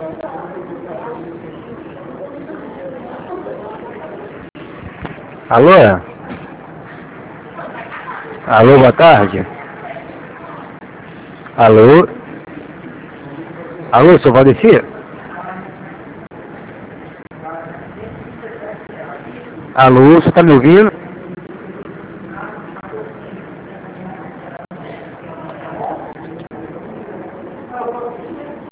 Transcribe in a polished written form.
Alô? Alô, boa tarde. Alô? Alô, seu Valdecir? Alô, você tá me ouvindo?